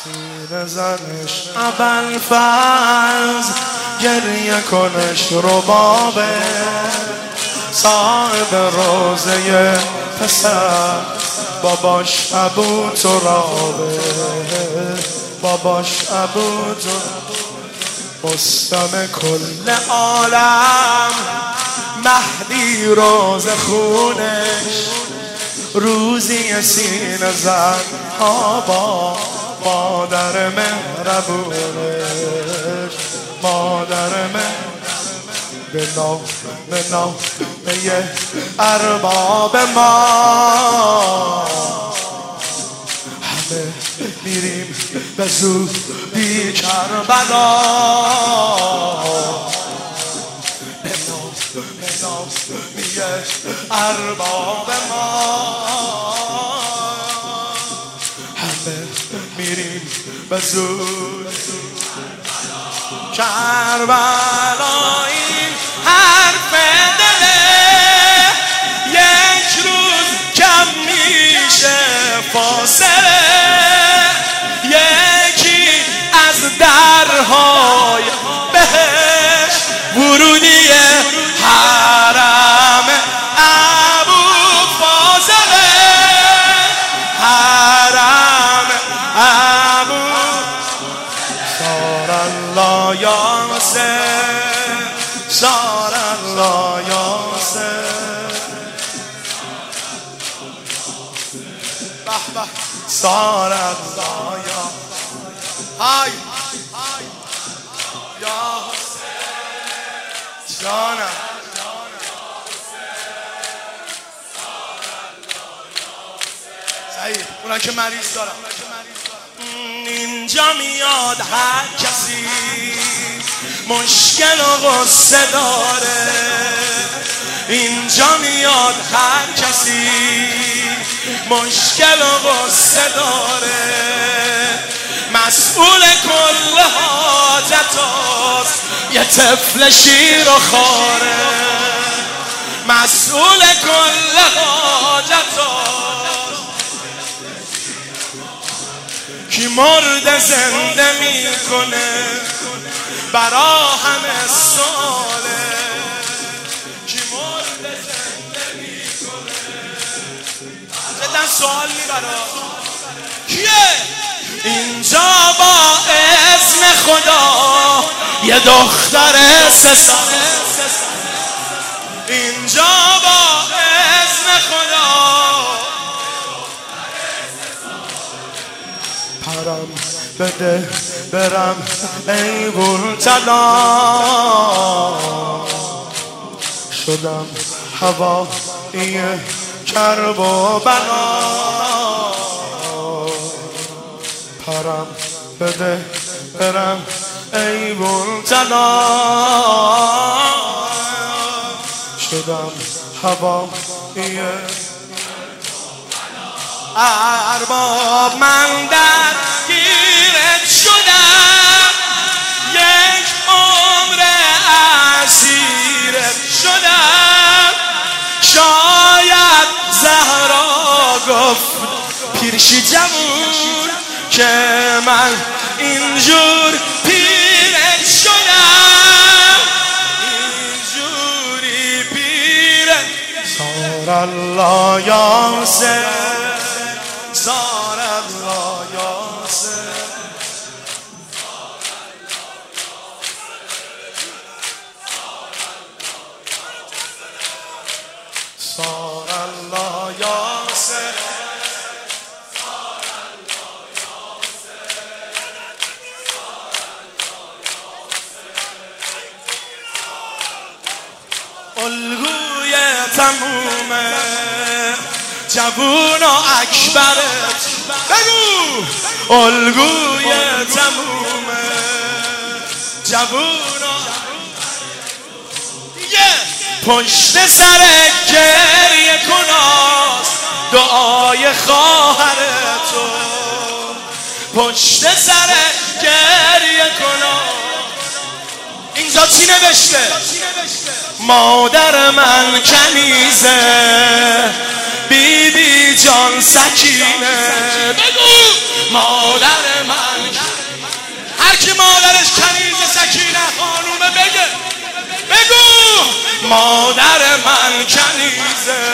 سینه زنش ابوالفضل، گریه کنش ربابه، صاحب روزه پسر باباش ابو ترابه، باباش ابو ترابه، مستم کل عالم، مهدی روز خونش، روزی سینه زن با مادر مهربونش، مادر به نامه ارباب ما، همه میریم به زودی کربلا، به نامه ارباب ما، همه میریم به زود کربلا. این حرف دله یک روز کم میشه فاصله، یکی از درهای بهش ورودی حرم ابوالفضل، حرم ابو سار الله یاسر، سار الله یاسر، به به سار الله یاسر، های یاسر جانم، صحیح اونا که مریض دارم. اینجا میاد هر کسی مشکل و غصه داره، اینجا میاد هر کسی مشکل و غصه داره، مسئول کل حاجت هاست یه طفل شیر و خاره، مسئول کل حاجت هاست کی مرد زنده میکنه برا همه ساله، کی مرد زنده میکنه جدا سوال میبرا کیه؟ اینجا با اذن خدا یه دختر 3 ساله، اینجا با اذن خدا پرم بده برم ای بولتلا، شدم هوایی کرب و بلا، پرم بده برم ای بولتلا، شدم هوایی ارباب، من در گیرت شدم، یک عمر اسیرت شدم، شاید زهرا گفت پیرشی جمون که من اینجور پیرت شدم، اینجوری پیرت. سار الله یاسر، سار الله یاسر، سار الله یاسر، الگوی تمومه جوون و اکبرت، بگو الگوی تمومه جوون و دیگه پشت سر گریه کناس دعای خواهر تو، پشت سر گریه کناس. اینجا چی نوشته؟ مادر من کنیزه، بی بی جان سکینه، بگو مادر من مادر من کنیزه،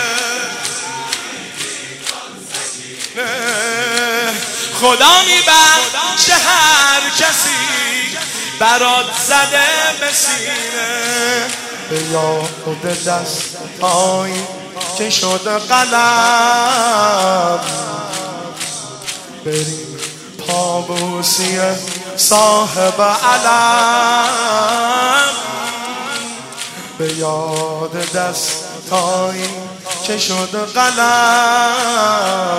خدا میبخشه هر کسی برات زده به سینه. به یاد دست‌هایی که شده قلم، بریم پابوسی صاحب علم. به یاد دست‌هایی که شده قلم،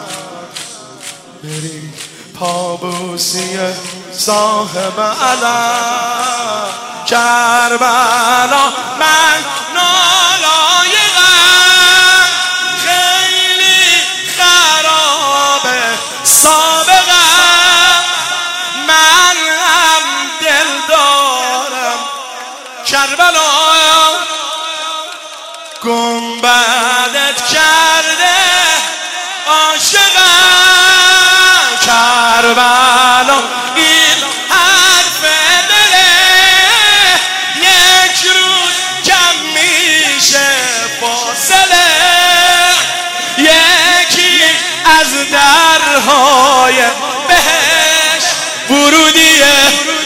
بریم پابوسی صاحب علم. کربلا من نالایقم، خیلی خرابه سابقم، من هم دل دارم کربلا، گنبدت کرده عاشقم. کربلا این حرف دله، یک روز کم میشه فاصله، یکی از درهای بهشت ورودیه.